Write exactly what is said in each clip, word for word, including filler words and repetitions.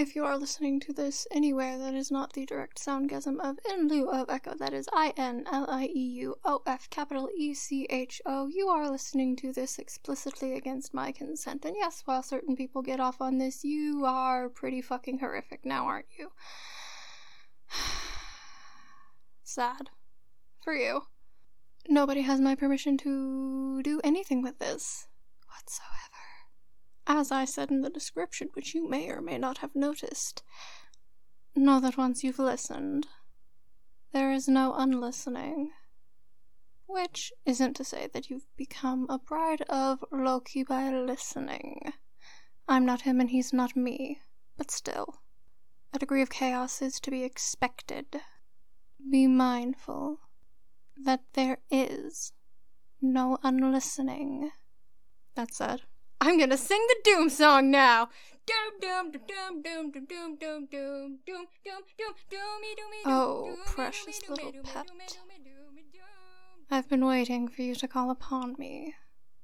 If you are listening to this anywhere that is not the direct soundgasm of in lieu of echo, that is I N L I E U O F capital E C H O, you are listening to this explicitly against my consent. And yes, while certain people get off on this, you are pretty fucking horrific now, aren't you? Sad. For you. Nobody has my permission to do anything with this whatsoever. As I said in the description, which you may or may not have noticed, know that once you've listened, there is no unlistening. Which isn't to say that you've become a bride of Loki by listening. I'm not him and he's not me, but still, a degree of chaos is to be expected. Be mindful that there is no unlistening. That said, I'm gonna sing the Doom song now. Oh, precious little pet. I've been waiting for you to call upon me.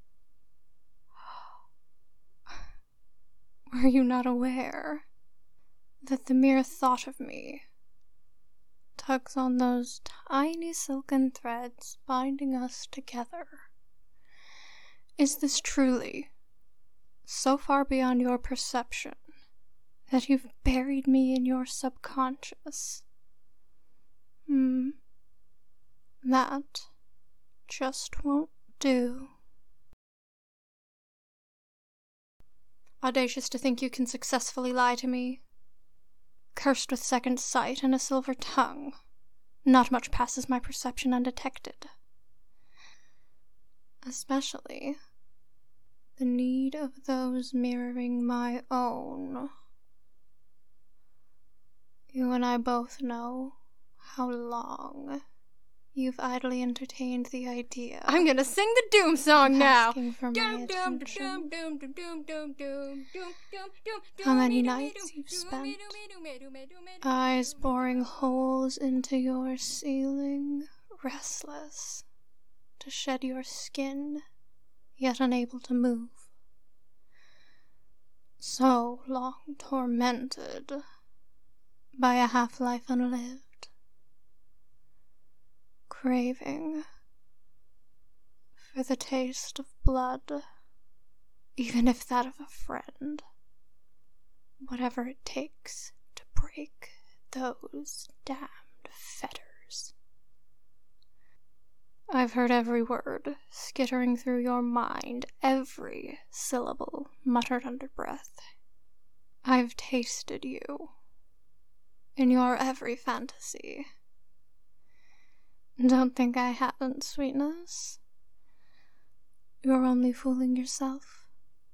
Were you not aware that the mere thought of me tugs on those tiny silken threads binding us together? Is this truly so far beyond your perception that you've buried me in your subconscious? Hmm. That just won't do. Audacious to think you can successfully lie to me. Cursed with second sight and a silver tongue, not much passes my perception undetected. Especially the need of those mirroring my own. You and I both know how long you've idly entertained the idea. I'm gonna sing the Doom song now! For my attention. How many nights you've spent, eyes boring holes into your ceiling, restless to shed your skin, yet unable to move. So long tormented by a half-life unlived, craving for the taste of blood, even if that of a friend. Whatever it takes to break those damned fetters. I've heard every word skittering through your mind, every syllable muttered under breath. I've tasted you in your every fantasy. Don't think I haven't, sweetness. You're only fooling yourself.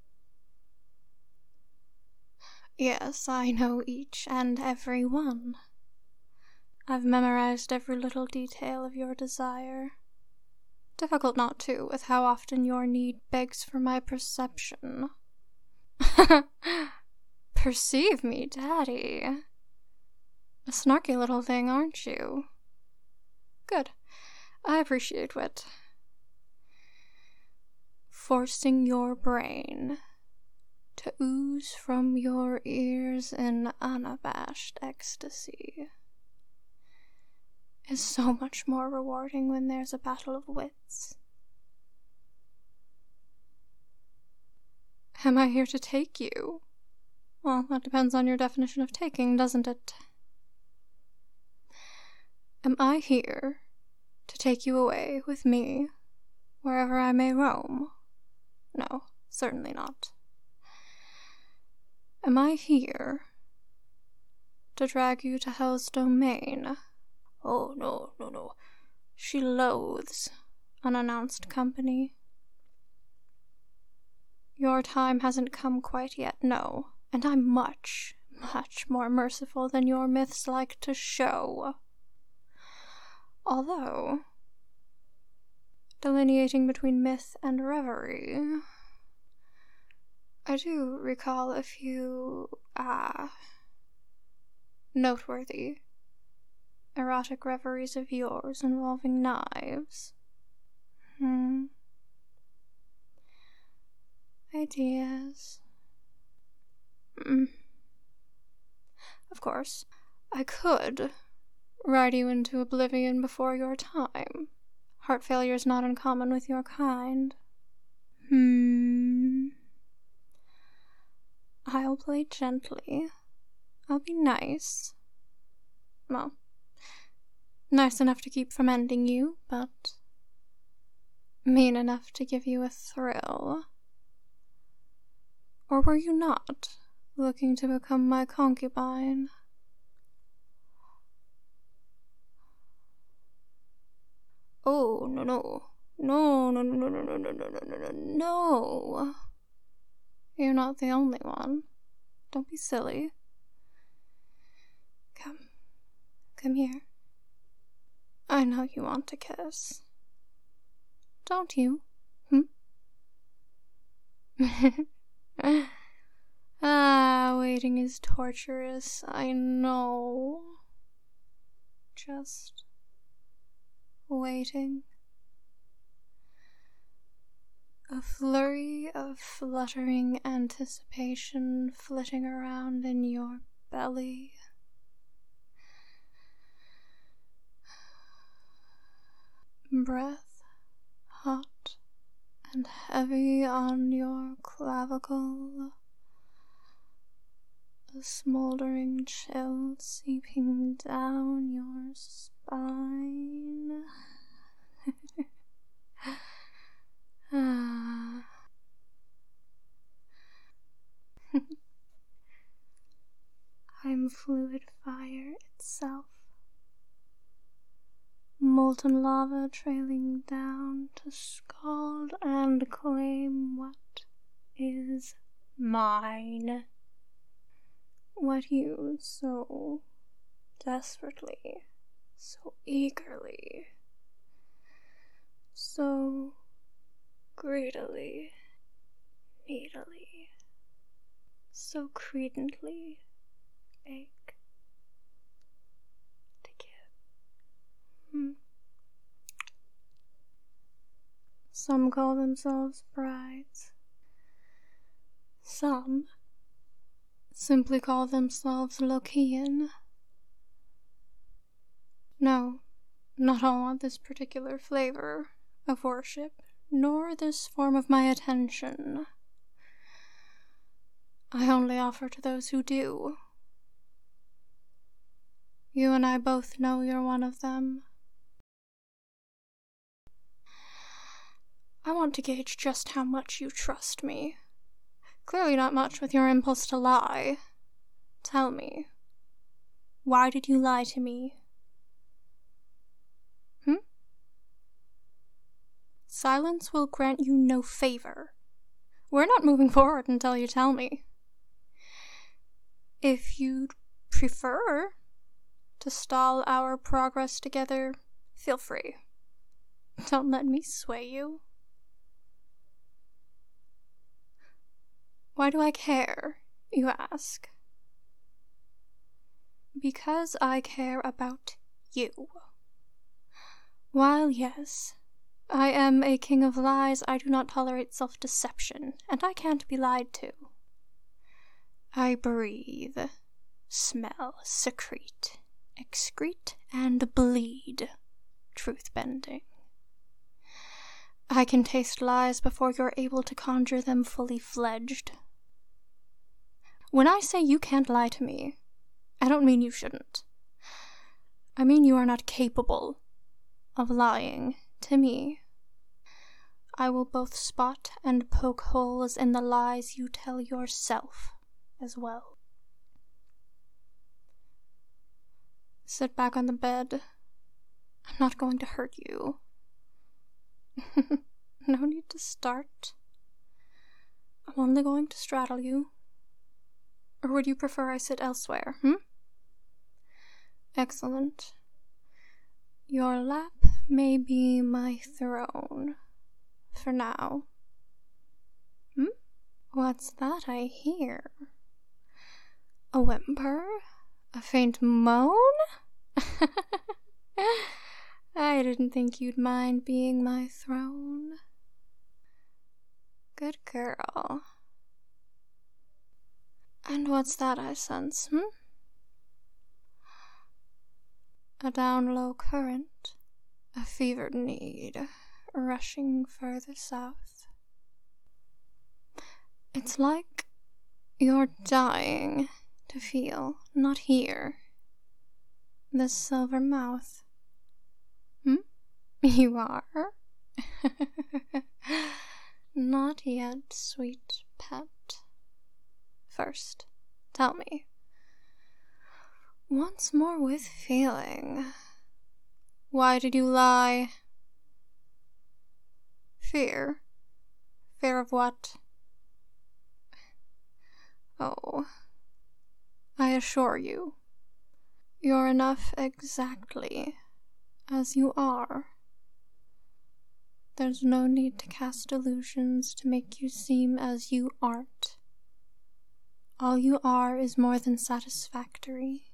Yes, I know each and every one. I've memorized every little detail of your desire. Difficult not to, with how often your need begs for my perception. Perceive me, Daddy. A snarky little thing, aren't you? Good. I appreciate wit. Forcing your brain to ooze from your ears in unabashed ecstasy is so much more rewarding when there's a battle of wits. Am I here to take you? Well, that depends on your definition of taking, doesn't it? Am I here to take you away with me, wherever I may roam? No, certainly not. Am I here to drag you to Hell's domain? Oh, no, no, no. She loathes unannounced company. Your time hasn't come quite yet, no, and I'm much, much more merciful than your myths like to show. Although, delineating between myth and reverie, I do recall a few, ah, uh, noteworthy erotic reveries of yours involving knives. Hmm. Ideas. Mm. of course. I could ride you into oblivion before your time. Heart failure is not uncommon with your kind. Hmm. I'll play gently. I'll be nice. Well, nice enough to keep from ending you, but mean enough to give you a thrill. Or were you not looking to become my concubine? Oh, no, no. No, no, no, no, no, no, no, no, no, no, no, no. You're not the only one. Don't be silly. Come. Come here. I know you want to kiss. Don't you? Hm? Ah, waiting is torturous, I know. Just waiting. A flurry of fluttering anticipation flitting around in your belly. Breath hot and heavy on your clavicle. A smoldering chill seeping down your spine. Ah. I'm fluid fire itself. Molten lava trailing down to scald and claim what is mine. What you so desperately, so eagerly, so greedily, needily, so credently ache to give. Hmm. Some call themselves brides. Some simply call themselves Lokian. No, not all want this particular flavor of worship, nor this form of my attention. I only offer to those who do. You and I both know you're one of them. I want to gauge just how much you trust me. Clearly not much with your impulse to lie. Tell me, why did you lie to me? Hmm? Silence will grant you no favor. We're not moving forward until you tell me. If you'd prefer to stall our progress together, feel free. Don't let me sway you. Why do I care, you ask? Because I care about you. While yes, I am a king of lies, I do not tolerate self-deception, and I can't be lied to. I breathe, smell, secrete, excrete, and bleed truth-bending. I can taste lies before you're able to conjure them fully fledged. When I say you can't lie to me, I don't mean you shouldn't. I mean you are not capable of lying to me. I will both spot and poke holes in the lies you tell yourself as well. Sit back on the bed. I'm not going to hurt you. No need to start. I'm only going to straddle you. Or would you prefer I sit elsewhere, hmm? Excellent. Your lap may be my throne. For now. Hmm? What's that I hear? A whimper? A faint moan? I didn't think you'd mind being my throne. Good girl. And what's that I sense, hmm? A down-low current, a fevered need, rushing further south. It's like you're dying to feel, not hear, the silver mouth. Hmm? You are? Not yet, sweet pet. First, tell me, once more with feeling, why did you lie? Fear? Fear of what? Oh, I assure you, you're enough exactly as you are. There's no need to cast illusions to make you seem as you aren't. All you are is more than satisfactory.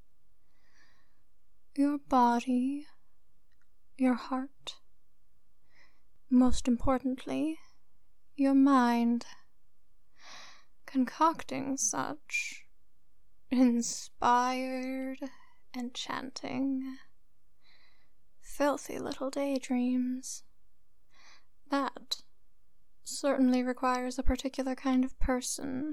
Your body, your heart, most importantly, your mind, concocting such inspired, enchanting, filthy little daydreams. That certainly requires a particular kind of person.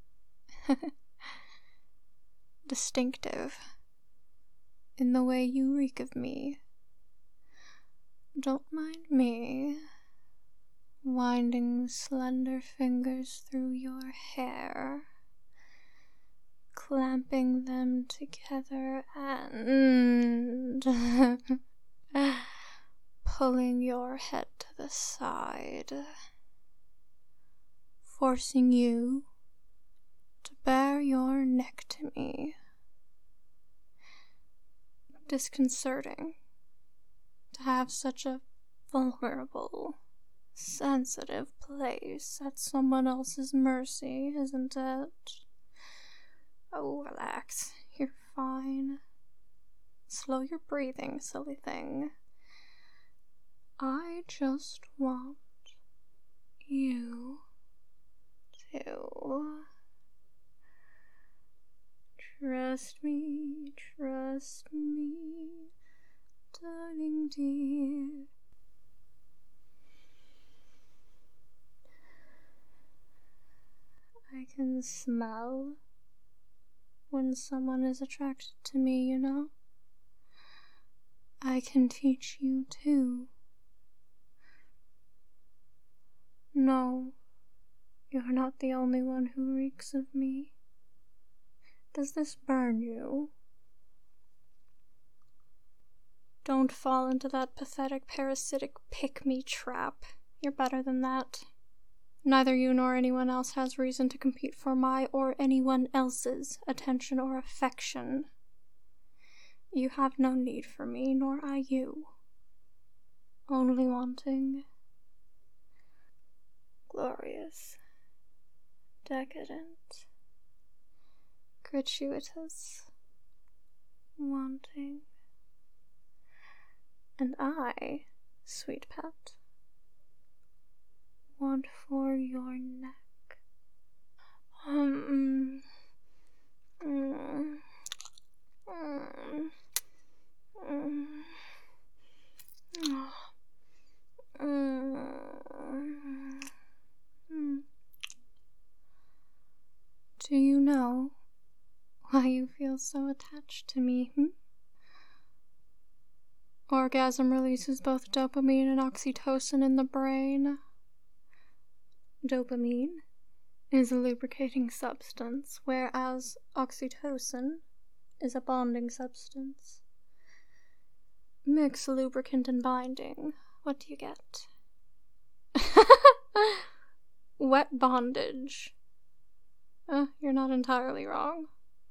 Distinctive in the way you reek of me. Don't mind me winding slender fingers through your hair, clamping them together and pulling your head to the side, forcing you to bare your neck to me. Disconcerting to have such a vulnerable, sensitive place at someone else's mercy, isn't it? Oh, relax. You're fine. Slow your breathing, silly thing. I just want you to trust me, trust me, darling dear. I can smell when someone is attracted to me, you know? I can teach you too. No, you're not the only one who reeks of me. Does this burn you? Don't fall into that pathetic, parasitic pick-me trap. You're better than that. Neither you nor anyone else has reason to compete for my or anyone else's attention or affection. You have no need for me, nor I you. Only wanting glorious, decadent, gratuitous wanting. And I, sweet pet, want for your neck. Um, mm, mm, mm, mm, mm. Do you know why you feel so attached to me, hmm? Orgasm releases both dopamine and oxytocin in the brain. Dopamine is a lubricating substance, whereas oxytocin is a bonding substance. Mix lubricant and binding. What do you get? Wet bondage. Uh, you're not entirely wrong.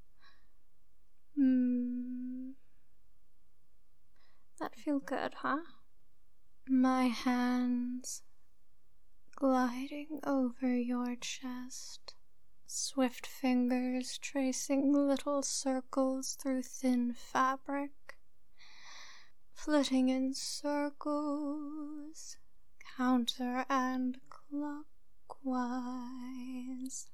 Hmm. That feel good, huh? My hands gliding over your chest, swift fingers tracing little circles through thin fabric, flitting in circles, counter and clockwise.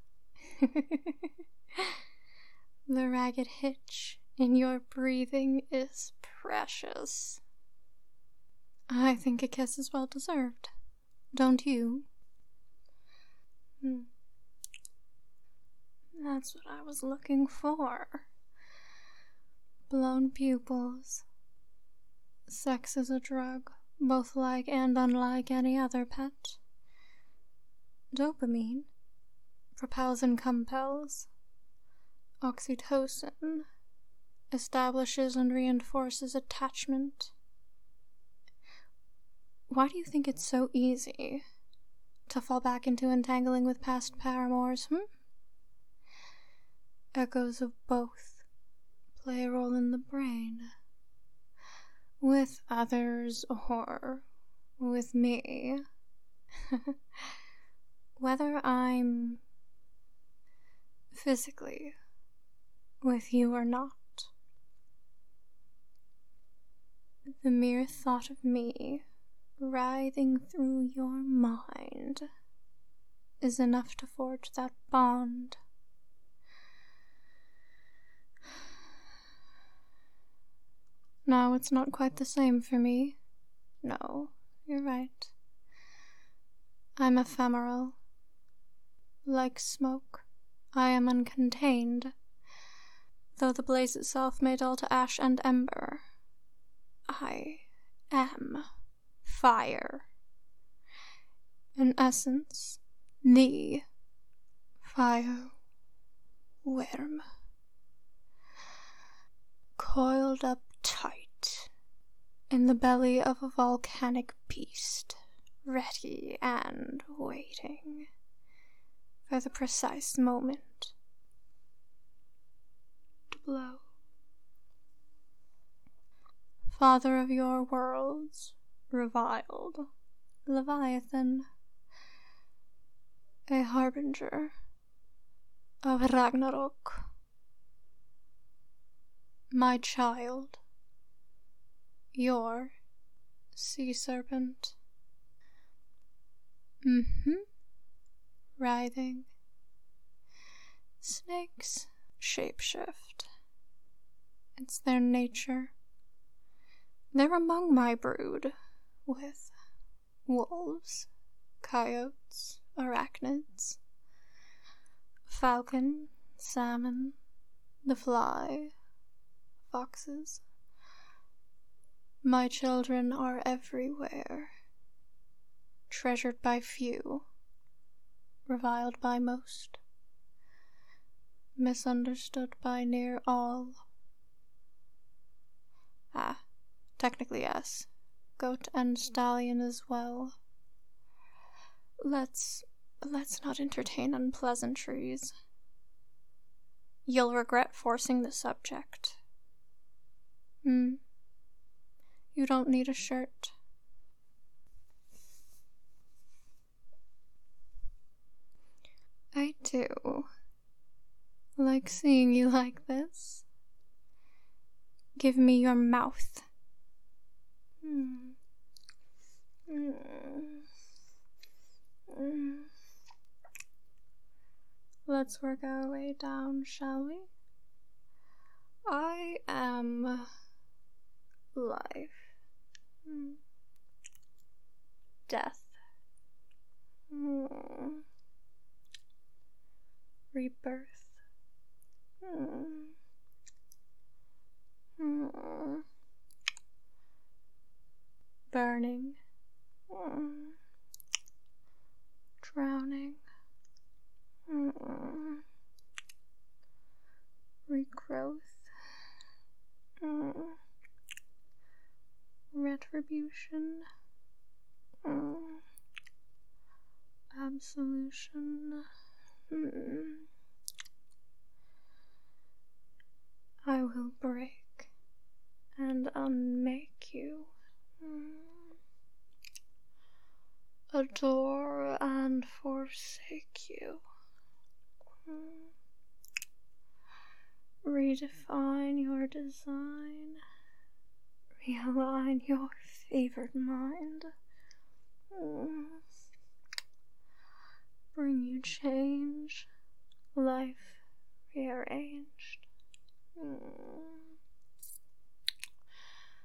The ragged hitch in your breathing is precious. I think a kiss is well deserved. Don't you? Hmm. That's what I was looking for. Blown pupils. Sex is a drug, both like and unlike any other pet. Dopamine propels and compels. Oxytocin establishes and reinforces attachment. Why do you think it's so easy to fall back into entangling with past paramours, hmm? Echoes of both play a role in the brain. With others or with me. Whether I'm physically with you or not, the mere thought of me writhing through your mind is enough to forge that bond. Now it's not quite the same for me. No, you're right. I'm ephemeral. Like smoke, I am uncontained, though the blaze itself may dull to ash and ember. I am fire. In essence, the fire worm. Coiled up tight in the belly of a volcanic beast, ready and waiting for the precise moment to blow. Father of your worlds, reviled Leviathan, a harbinger of Ragnarok. My child, your sea serpent. Mm-hmm. Writhing. Snakes shapeshift. It's their nature. They're among my brood, with wolves, coyotes, arachnids, falcon, salmon, the fly, foxes. My children are everywhere, treasured by few, reviled by most, misunderstood by near all. Ah, technically yes, goat and stallion as well. Let's, let's not entertain unpleasantries. You'll regret forcing the subject. Hmm. You don't need a shirt. I do like seeing you like this. Give me your mouth. Hmm. Mm. Mm. Let's work our way down, shall we? I am life. Hmm. Death. Hmm. Rebirth. Hmm. Hmm. Burning. Hmm. Drowning. Hmm. Regrowth. Hmm. Retribution. Hmm. Absolution. Hmm. I will break and unmake you. Hmm. Adore and forsake you. Hmm. Redefine your design. Realign your favored mind. Hmm. Bring you change. Life rearranged. Hmm.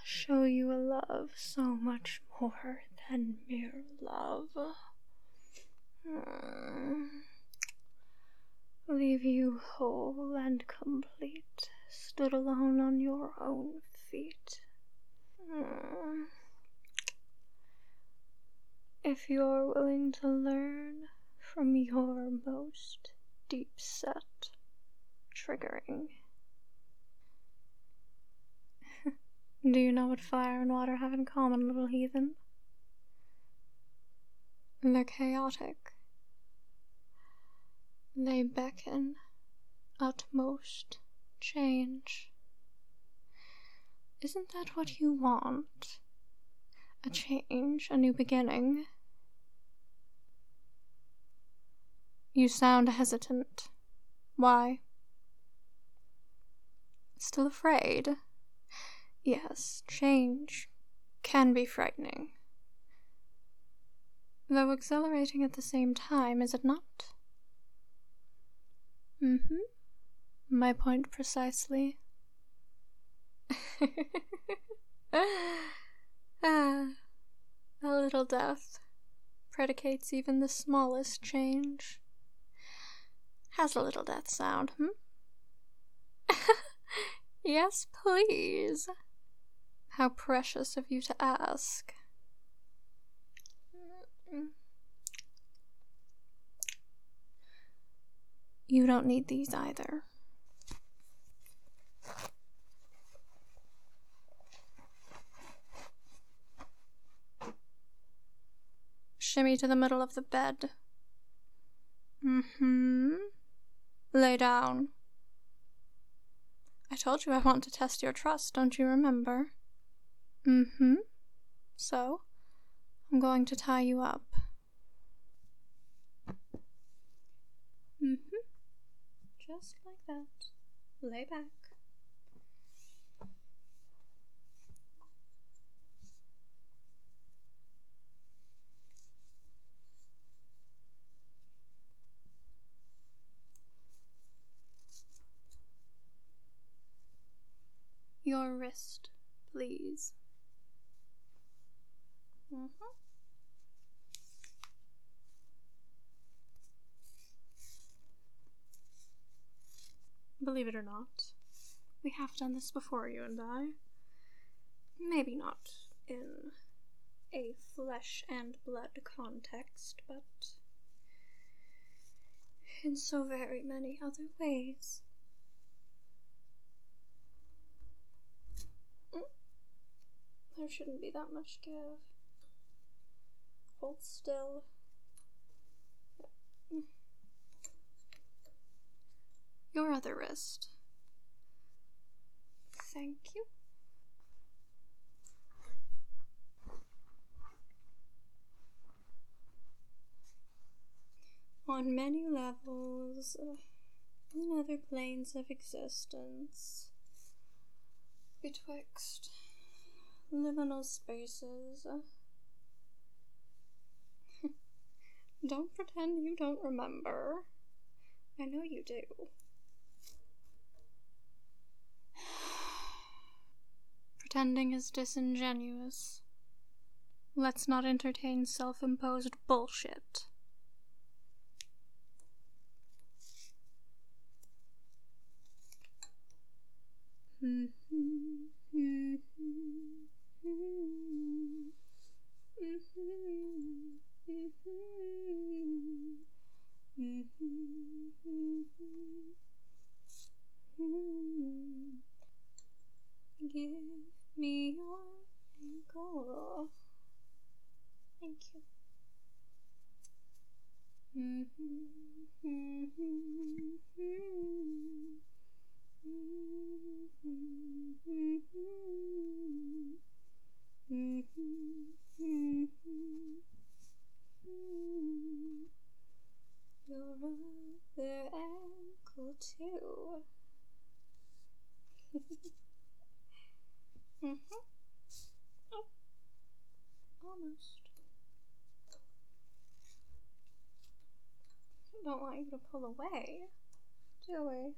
show you a love so much more than mere love. Mm. Leave you whole and complete, stood alone on your own feet. Mm. If you're willing to learn from your most deep-set triggering. Do you know what fire and water have in common, little heathen? They're chaotic. They beckon utmost change. Isn't that what you want? A change, a new beginning? You sound hesitant. Why? Still afraid? Yes, change can be frightening. Though exhilarating at the same time, is it not? Mm-hmm. My point precisely. Ah, a little death predicates even the smallest change. How's a little death sound, hmm? Yes, please. How precious of you to ask. You don't need these either. Shimmy to the middle of the bed. Mm-hmm. Lay down. I told you I want to test your trust, don't you remember? Mm-hmm. So, I'm going to tie you up. Mm-hmm. Just like that. Lay back. Your wrist, please. Mm-hmm. Believe it or not, we have done this before, you and I. Maybe not in a flesh and blood context, but in so very many other ways. There shouldn't be that much give. Hold still. Your other wrist. Thank you. On many levels, uh, in other planes of existence, betwixt liminal spaces. Uh, don't pretend you don't remember. I know you do. Pretending is disingenuous. Let's not entertain self-imposed bullshit. Give me your ankle. Thank you. Your other ankle too. Mm-hmm. Oh. Almost. I don't want you to pull away, do we?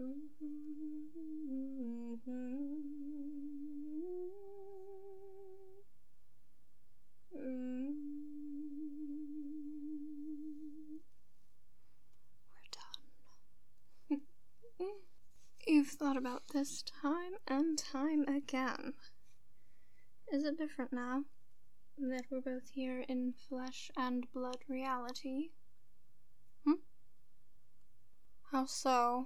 done. You've thought about this time and time again. Is it different now that we're both here in flesh and blood reality? Hmm? How so?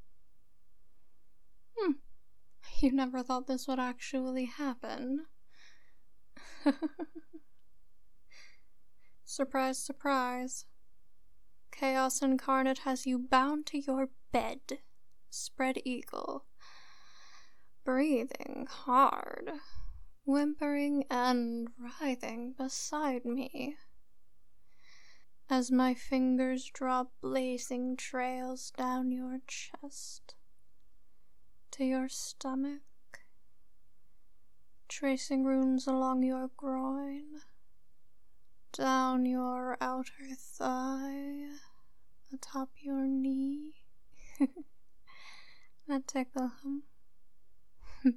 Hmm. You never thought this would actually happen. Surprise, surprise. Chaos Incarnate has you bound to your bed, spread eagle, breathing hard, whimpering and writhing beside me, as my fingers draw blazing trails down your chest, to your stomach, tracing runes along your groin, down your outer thigh, atop your knee. That tickle, hum.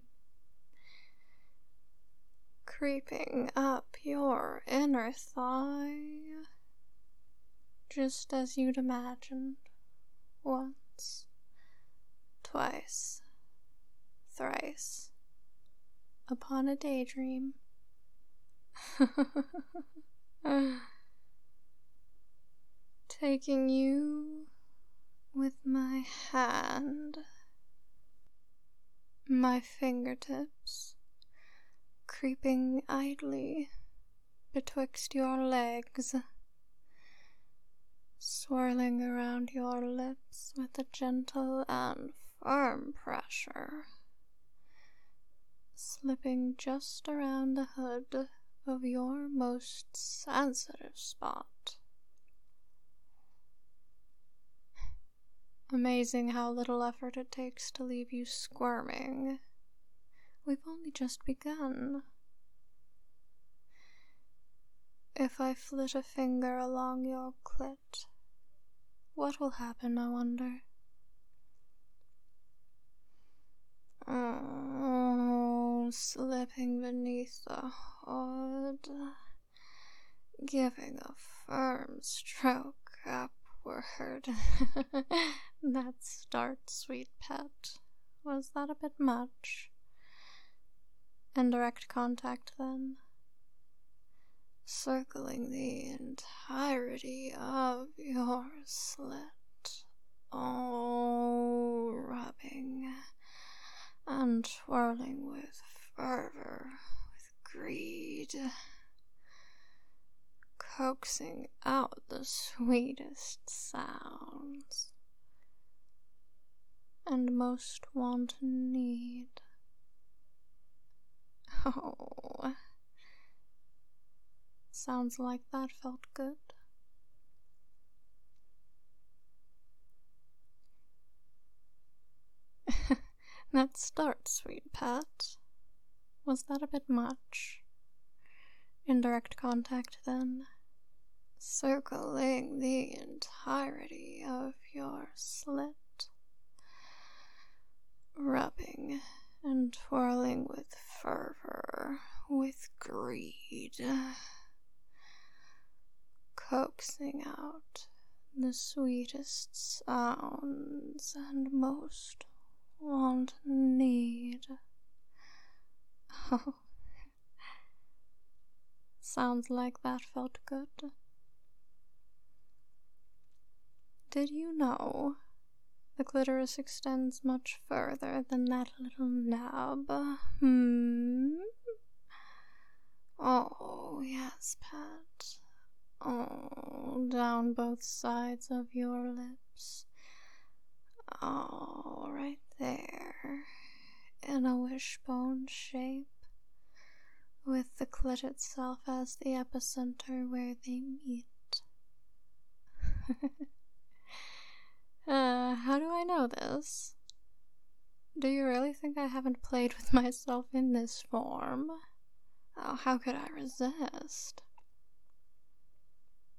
Creeping up your inner thigh, just as you'd imagined, once, twice, thrice, upon a daydream. Taking you with my hand, my fingertips creeping idly betwixt your legs, swirling around your lips with a gentle and firm pressure, slipping just around the hood of your most sensitive spot. Amazing how little effort it takes to leave you squirming. We've only just begun. If I flit a finger along your clit, what will happen, I wonder? Oh, slipping beneath the hood, giving a firm stroke upward. That start, sweet pet. Was that a bit much? Indirect contact, then. Circling the entirety of your slit. Oh, rubbing and twirling with fervor, with greed, coaxing out the sweetest sounds and most wanton need. Oh, sounds like that felt good. That start, sweet pet. Was that a bit much? Indirect contact, then. Circling the entirety of your slit. Rubbing and twirling with fervor, with greed. Coaxing out the sweetest sounds and most wanton need. Oh, sounds like that felt good. Did you know the clitoris extends much further than that little nub? Hmm? Oh, yes, pet. Oh, down both sides of your lips. Oh, right there. In a wishbone shape, with the clit itself as the epicenter where they meet. uh, how do I know this? Do you really think I haven't played with myself in this form? Oh, how could I resist?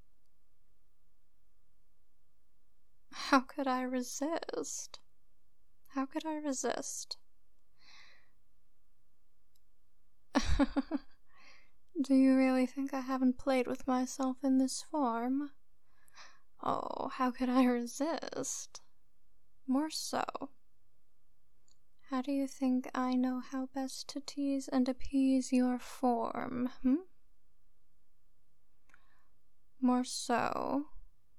How could I resist? How could I resist? Do you really think I haven't played with myself in this form? Oh, how could I resist? More so. How do you think I know how best to tease and appease your form, hmm? More so.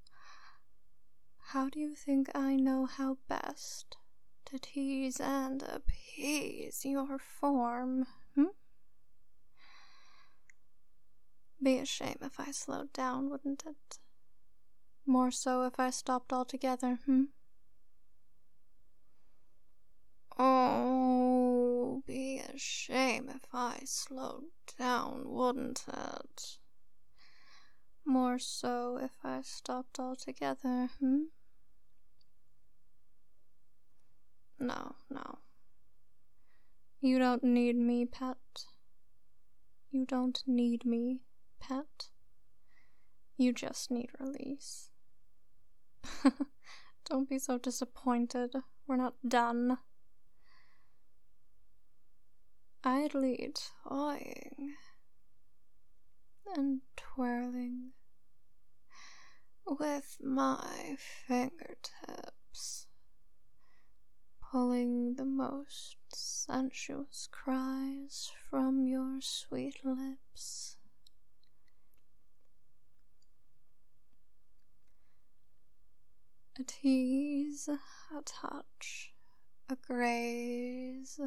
How do you think I know how best to tease and appease your form, hmm? Be a shame if I slowed down, wouldn't it? More so if I stopped altogether, hmm? Oh, be a shame if I slowed down, wouldn't it? More so if I stopped altogether, hmm? No, no. You don't need me, pet. You don't need me, pet. You just need release. Don't be so disappointed. We're not done. Idly toying and twirling with my fingertips, pulling the most sensuous cries from your sweet lips. A tease, a touch, a graze,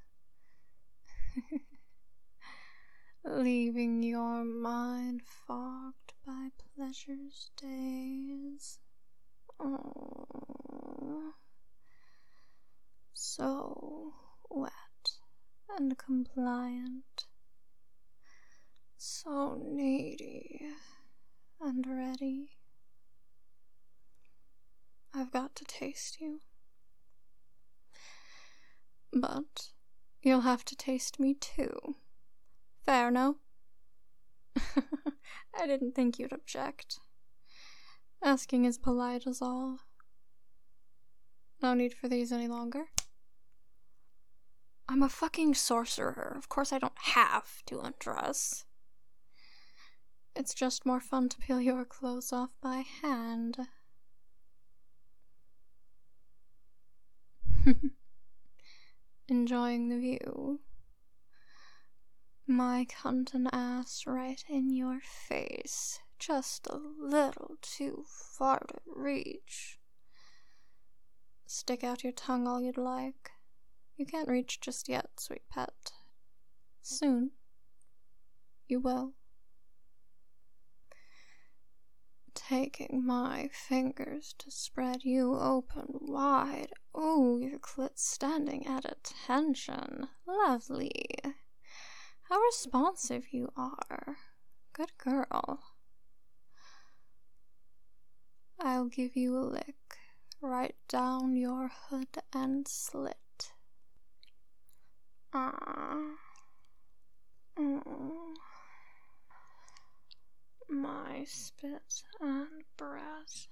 leaving your mind fogged by pleasure's days. Oh, so wet and compliant, so needy and ready. I've got to taste you. But you'll have to taste me too. Fair, no? I didn't think you'd object. Asking is polite as all. No need for these any longer. I'm a fucking sorcerer. Of course I don't have to undress. It's just more fun to peel your clothes off by hand. Enjoying the view. My cunt and ass right in your face, just a little too far to reach. Stick out your tongue all you'd like. You can't reach just yet, sweet pet. Soon. You will. Taking my fingers to spread you open wide. Oh, your clit's standing at attention. Lovely. How responsive you are. Good girl. I'll give you a lick right down your hood and slit. Ah. Mm. My spit and breath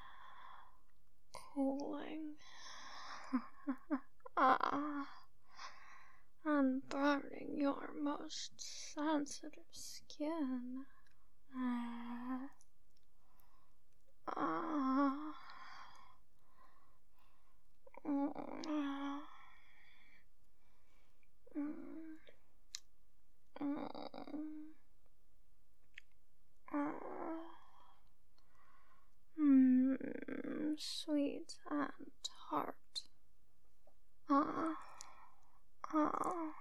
cooling. Ah. And burning your most sensitive skin. Ah. Ah. Mm. Mm. Mm. Ah. Mm. Sweet and tart. Ah. Oh,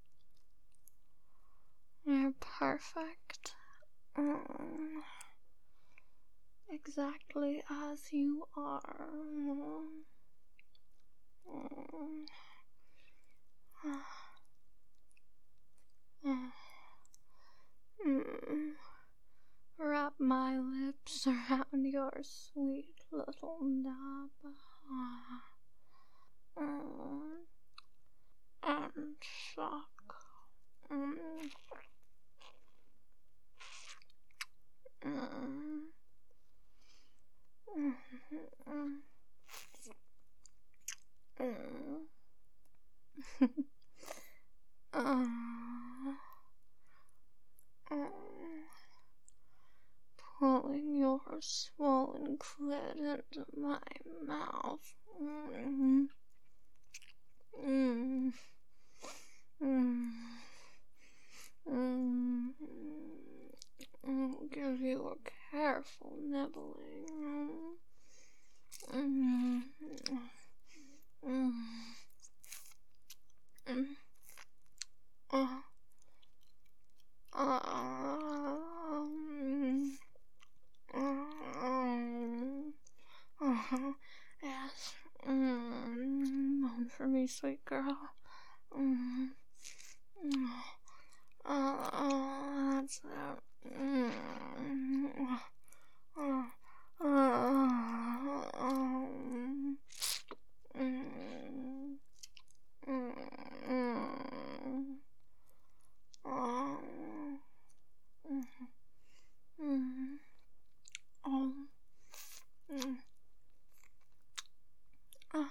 you're perfect. Mm. Exactly as you are. Mm. Mm. Wrap my lips around your sweet little knob. Mm. And suck. Mm. Mm. Mm. Mm. uh, uh, pulling your swollen clit into my mouth. Mm. Mm. Mm. Mm. I'll give you a careful nibbling. Mm. Mm. Mm. Uh. Um. Um. Uh-huh. Yes. Mm. Moan for me, sweet girl. Mm. Mm. Uh, uh, that's that. Mm. Uh, uh, um. Mm. Mm. Mm. Um. Mm. Mm. Um. Mm. Uh.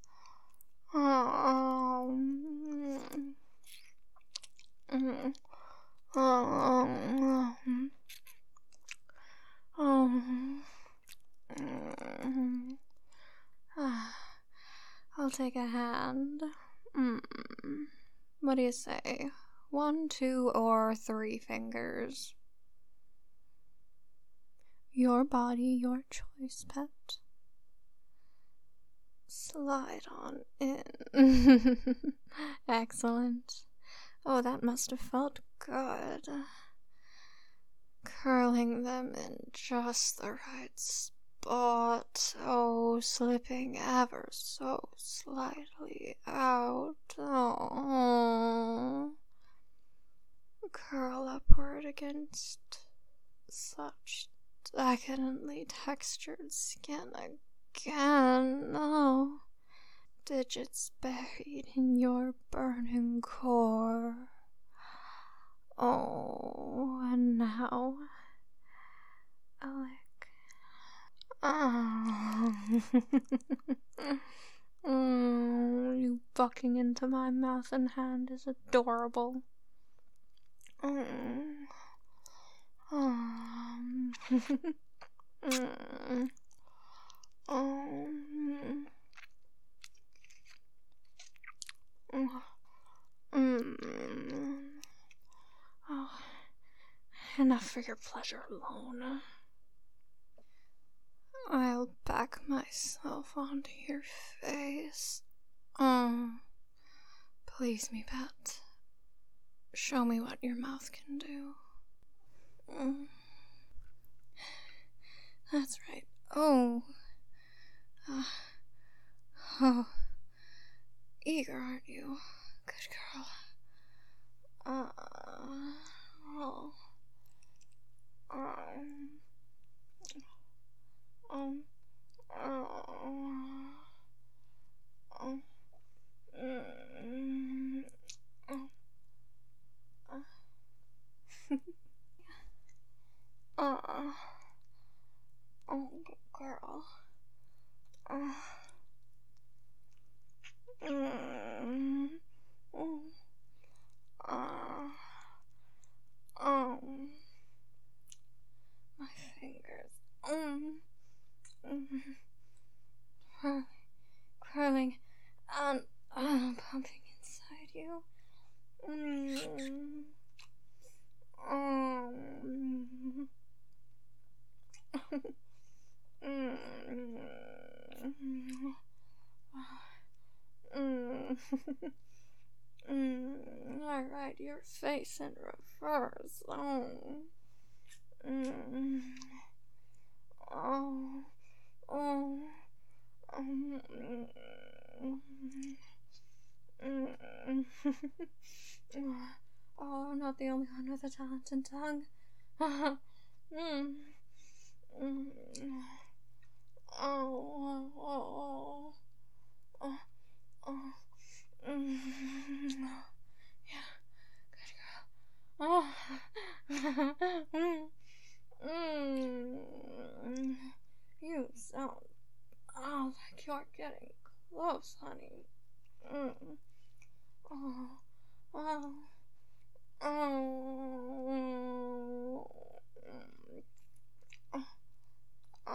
Um. Mm. Um. Um. Mm. I'll take a hand. Mm. What do you say? One, two, or three fingers? Your body, your choice, pet. Slide on in. Excellent. Oh, that must have felt good. Curling them in just the right spot. Oh, slipping ever so slightly out. Oh. Curl upward against such decadently textured skin again. Oh. Digits buried in your burning core. Oh, and now a lick. Oh. Oh, you bucking into my mouth and hand is adorable. Oh. Um. mm. Um. Mm. Oh, enough for your pleasure alone. I'll back myself onto your face. Oh, please me, pet. Show me what your mouth can do. Mm. That's right. Oh. Uh, oh. Eager, aren't you? Good girl. Uh. Oh. Um. Um. Oh. Oh. Mm. Oh. Uh. Uh. Oh, good girl. Uh. Mm. Oh. Uh. Um. My fingers. Um. Mm. Curling, curling, and uh, pumping inside you. Mm. Um. mm. Mm. mm. I write your face in reverse. Oh. Mm. Oh. Oh. Um. Mm. Oh, I'm not the only one with a talented tongue. mm. Mm. Oh, oh, oh, oh, mm. Yeah, good girl. Oh, mm. Mm. You sound oh like you're getting close, honey. Mm. Oh, oh, oh, oh,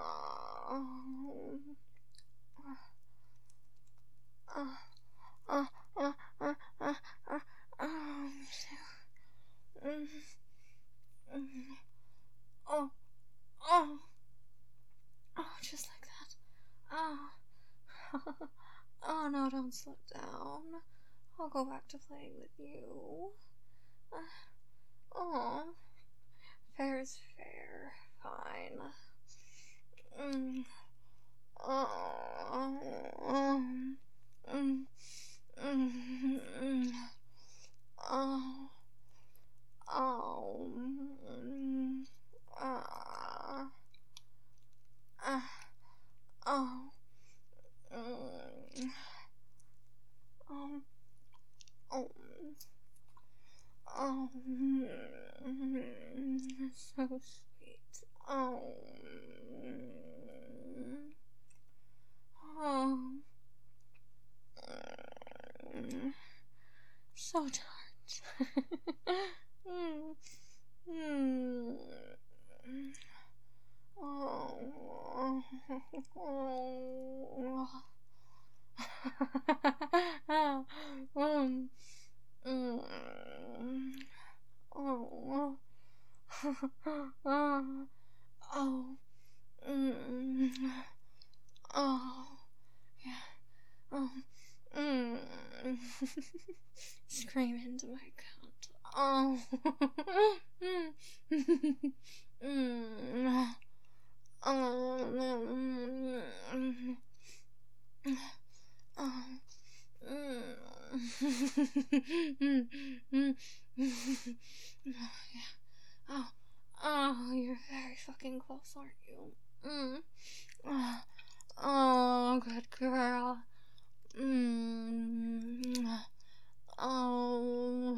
oh, oh, oh, oh, oh, oh, oh, mm, mm, oh, oh, oh, just like that. Oh, oh no, don't slow down. I'll go back to playing with you. Uh, oh, fair is fair. Fine. Mm. Oh, oh, mm, mm, mm, oh, oh, mm, ah, ah, oh, mm, oh, oh, oh, mm, so sweet. Oh, mm, oh, mm, so tart. mm, mm, oh, oh, um, mm, oh, oh, oh, mm, oh, yeah, oh, mm, scream into my coat. Oh, mm, mm, oh, mm, oh, mm, mm, yeah. Oh, oh, you're very fucking close, aren't you? Mm. Oh, oh, good girl. Mm. Oh.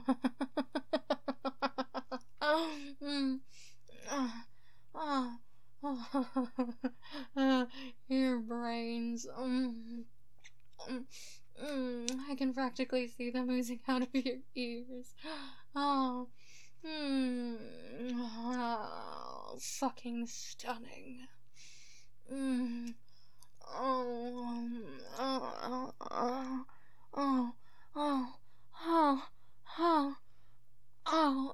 mm. Oh. Oh. Your brains. Mm. Mm. I can practically see them oozing out of your ears. Oh. Mm. Oh. Fucking stunning. Mm. Oh, oh, oh, oh, oh, oh, oh, oh, oh,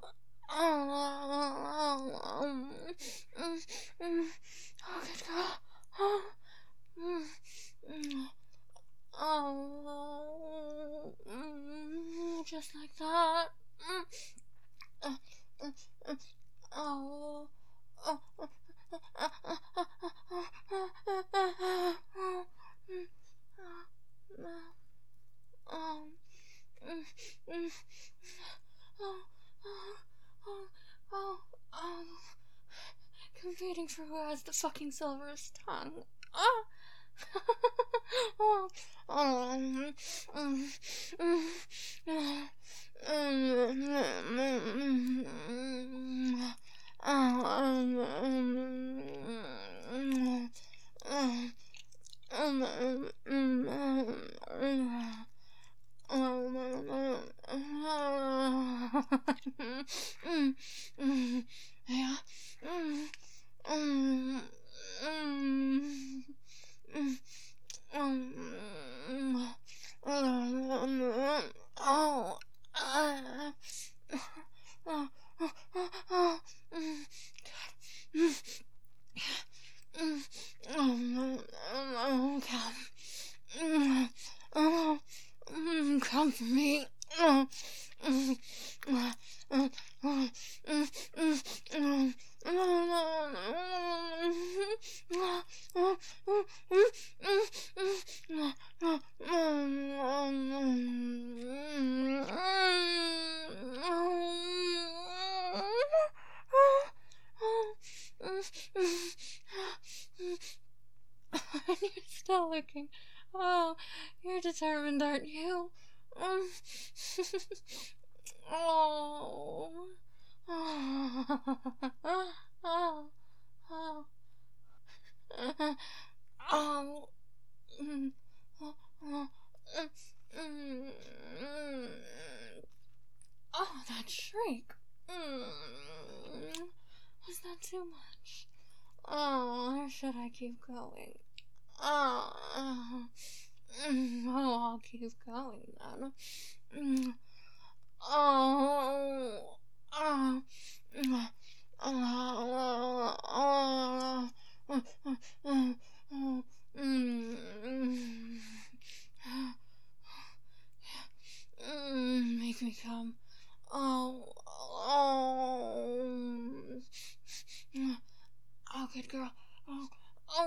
oh, oh, mm, mm, oh, good girl, oh, mm, mm, oh, mm, just like that, mm, uh, uh, uh, oh, oh, oh, um, mm, mm, oh, oh, oh, oh, oh, competing for who has the fucking silverest tongue. Oh, oh, oh, mm, mm, mm, mm, mm, oh, um, um, um, um, um, um, yeah. Oh. Oh. Oh. Oh, come. Oh, come for me. Oh. You're still looking. Oh, you're determined, aren't you? Um, oh, oh, oh, oh, oh, oh, should I keep going? Oh, oh, I'll keep going then. Oh, oh, oh, oh, oh, oh, make me come. Oh, oh, oh, good girl. Oh, oh,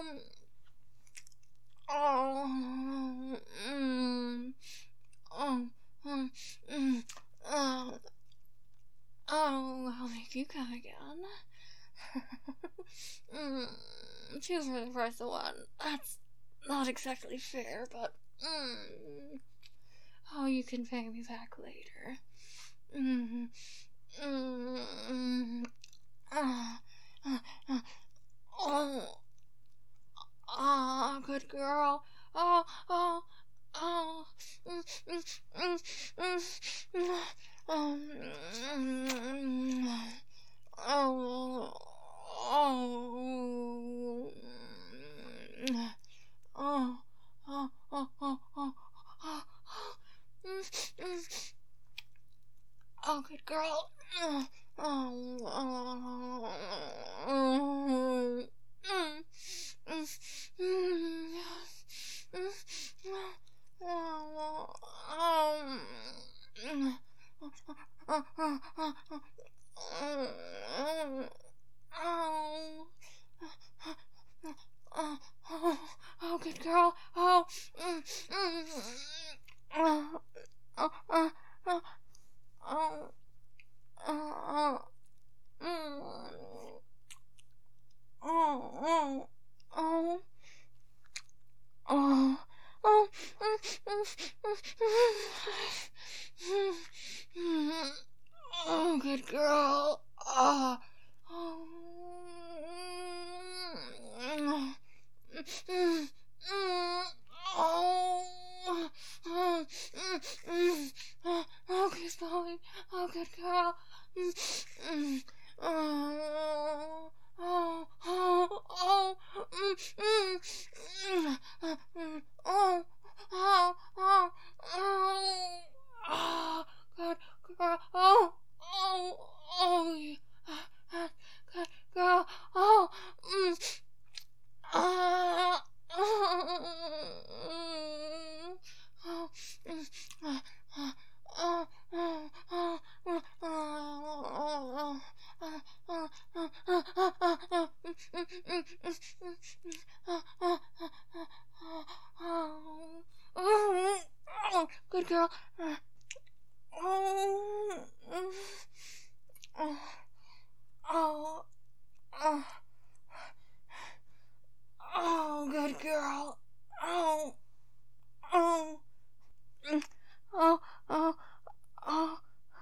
oh, mm, oh, mm, mm, oh, oh, I'll make you come again. mm, two for the price of one. That's not exactly fair, but mm, oh, you can pay me back later. Mm, mm, mm, uh, uh, uh, oh, ah, good girl. Oh, oh, oh, mm, mm, mm, mm, mm, oh, mm, oh, oh, oh, oh, oh, oh, oh, oh, mm, mm. Oh, good girl. Oh, oh, oh, oh, mm, mm, mm, oh, oh, mm, oh, oh, oh, oh, oh, oh, oh, oh, good girl. Oh, mm, mm, oh, oh, oh, oh, oh, oh, mm, oh, oh, oh, oh, oh, oh, good girl. Oh, oh, oh, oh, oh, keep going. Oh, good girl. Oh, oh, oh, oh, oh, oh, oh, oh, oh, good girl. Oh, oh, oh, yeah. Good girl. Oh, mm. Uh, oh, oh, mm, uh, uh, oh, oh, oh, oh, oh, oh, oh, oh, oh, good girl. Oh, oh, oh, oh. Oh, good girl. Oh, oh, mm, oh, oh, oh,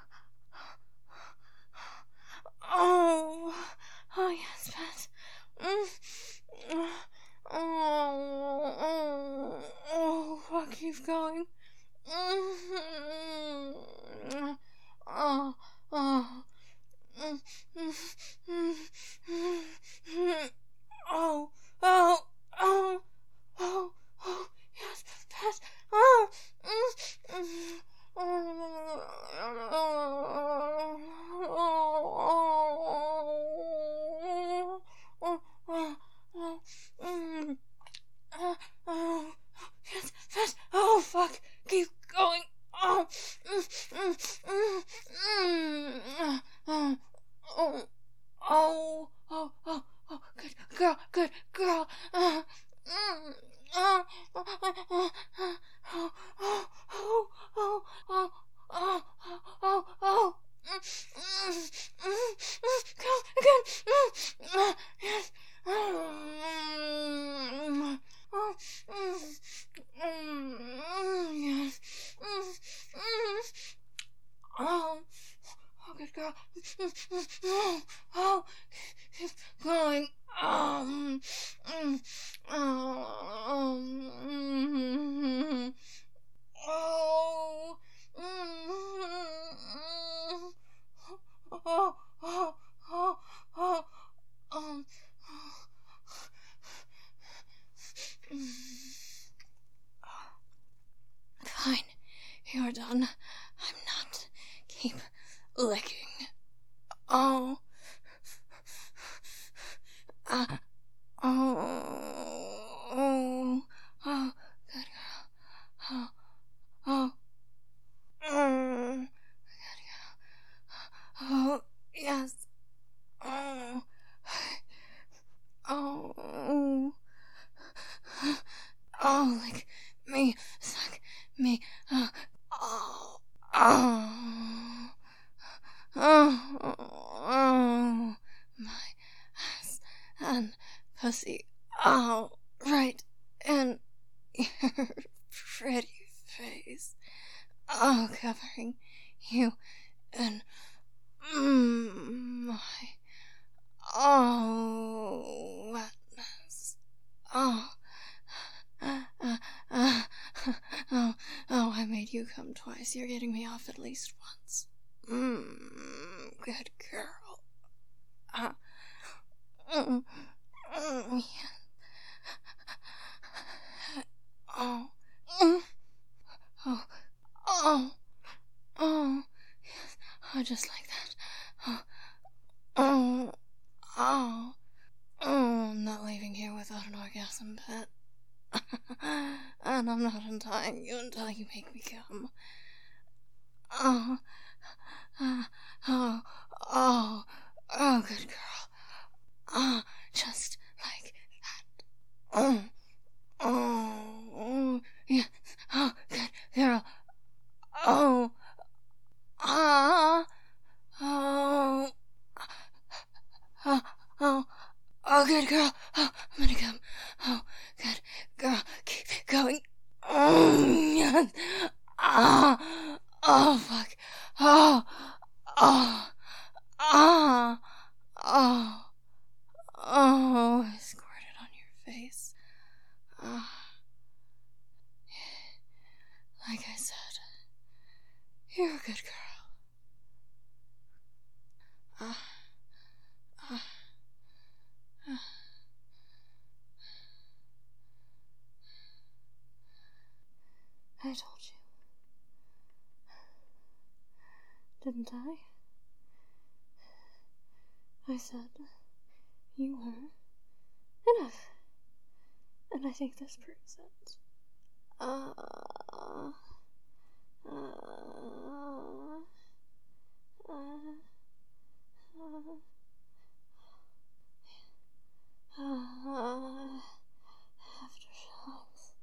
oh, oh, yes, pet. Mm, mm, oh, oh, oh, fuck, keep going. Mm, oh, oh, mm, mm, mm, mm, oh, oh, oh, oh, oh, yes, pet. Oh, mm, mm, oh, oh, oh, oh, mm, oh, oh, yes, yes, oh, fuck, keep going, oh, mm, mm, mm, mm, oh, oh, oh, oh, oh, oh, good girl, good girl, uh, mm, oh, oh, oh, oh, oh, oh, oh, oh, oh, oh, oh, oh, mm, mm, mm, mm, go again, mm, uh, yes, mm, oh, mm, mm, yes, mm, mm, oh, oh, good girl, oh, oh, keep going, um, mm, oh, mm, oh, mm, oh, oh, oh, oh, um, you're done. I'm not. Keep licking. Oh. Uh, oh. Oh. Oh. Good girl. Oh. Oh. Mm. Good girl. Oh. Yes. Oh. Oh. Oh, lick me, suck me. Oh. Oh. Oh. Oh. Oh. My ass and pussy. Oh. Right in your pretty face. Oh, covering you in mm, my oh wetness. Oh. Uh, uh, uh, oh, oh, I made you come twice. You're getting me off at least once. Mmm, good girl. Uh, mm, mm, yeah. Oh, mm, oh, oh, oh, yes. Oh, just like that. Oh, oh, oh, oh, I'm not leaving here without an orgasm, pet. And I'm not untying you until you make me come. Oh, uh, oh, oh, oh, good girl. Oh, just like that. Oh, oh, oh, yeah. Oh, good girl. Oh, ah, oh, oh, oh, oh, good girl. Oh, I'm gonna come. Oh, good girl. Keep going. Oh, yes. Ah, oh, fuck. Oh, oh, ah, oh, oh, I squirted on your face. Oh. Like I said, you're a good girl. Ah, ah, ah. I told you. Didn't I? I said you were enough. And I think this proves it. Uh, uh, uh, uh, uh, aftershocks.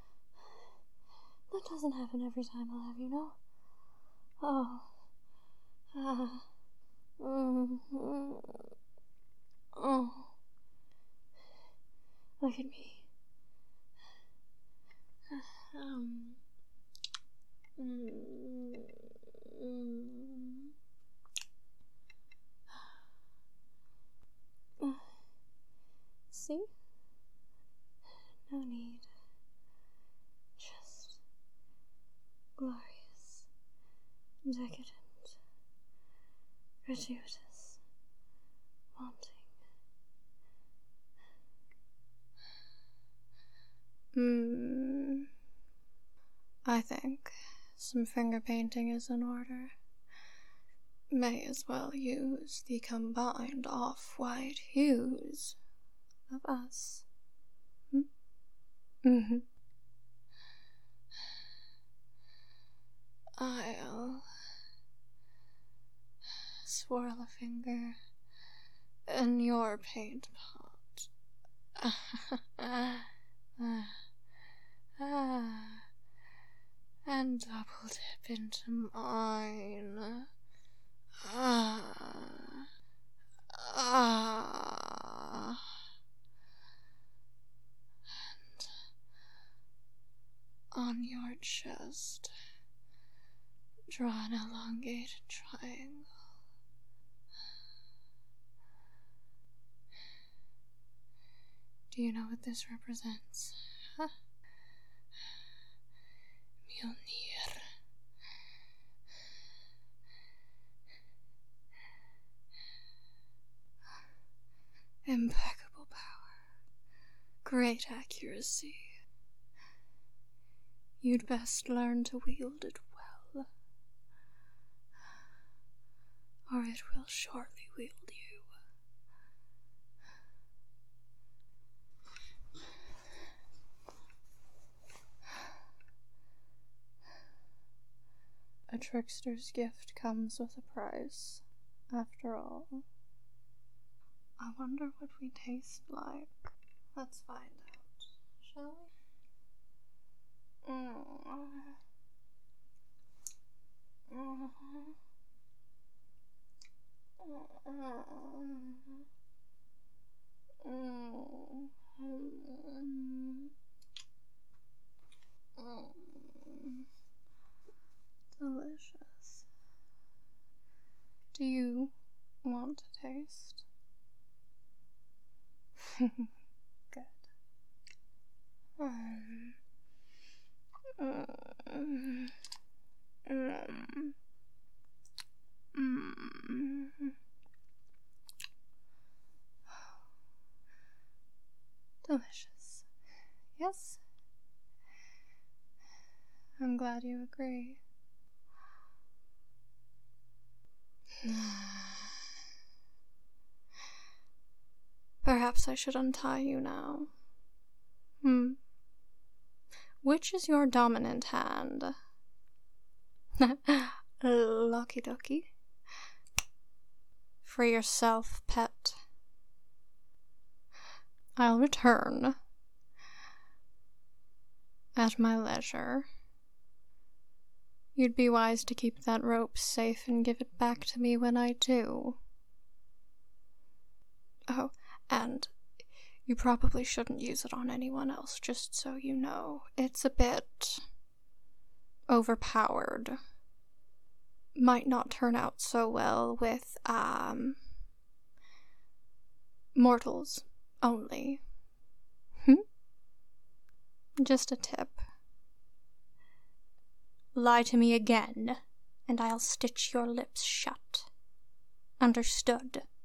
That doesn't happen every time I'll have you know. Oh. Uh, mm, mm, oh. Look at me. Um. Mm, mm. Uh, see? No need. Just glorious, decadent, gratuitous, wanting. Hmm. I think some finger painting is in order. May as well use the combined off-white hues of us. Hmm? Mm-hmm. I'll swirl a finger in your paint pot. And double dip into mine. Ah. Ah. And on your chest, draw an elongated triangle. Do you know what this represents? Huh? Mjolnir. Impeccable power. Great accuracy. You'd best learn to wield it or it will shortly wield you. A trickster's gift comes with a price, after all. I wonder what we taste like. Let's find out, shall we? Mm. Mm. Mm. Mm. Mm. Delicious. Do you want to taste? Good. Um, mm, mm, mm. Delicious. Yes? I'm glad you agree. Perhaps I should untie you now. Hmm. Which is your dominant hand? Lucky ducky. For yourself, pet. I'll return at my leisure. You'd be wise to keep that rope safe and give it back to me when I do. Oh, and you probably shouldn't use it on anyone else, just so you know. It's a bit overpowered. Might not turn out so well with, um, mortals only. Hmm? Just a tip. Lie to me again, and I'll stitch your lips shut. Understood?